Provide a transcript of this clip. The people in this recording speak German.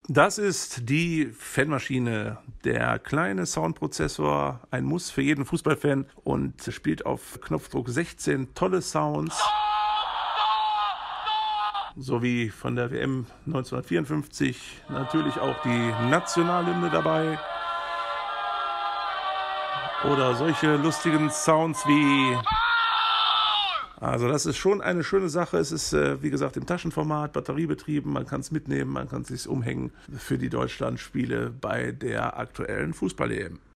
Das ist die Fanmaschine, der kleine Soundprozessor, ein Muss für jeden Fußballfan und spielt auf Knopfdruck 16 tolle Sounds, sowie von der WM 1954 natürlich auch die Nationalhymne dabei oder solche lustigen Sounds wie... Also das ist schon eine schöne Sache. Es ist, wie gesagt, im Taschenformat, batteriebetrieben. Man kann es mitnehmen, man kann es sich umhängen für die Deutschlandspiele bei der aktuellen Fußball-EM.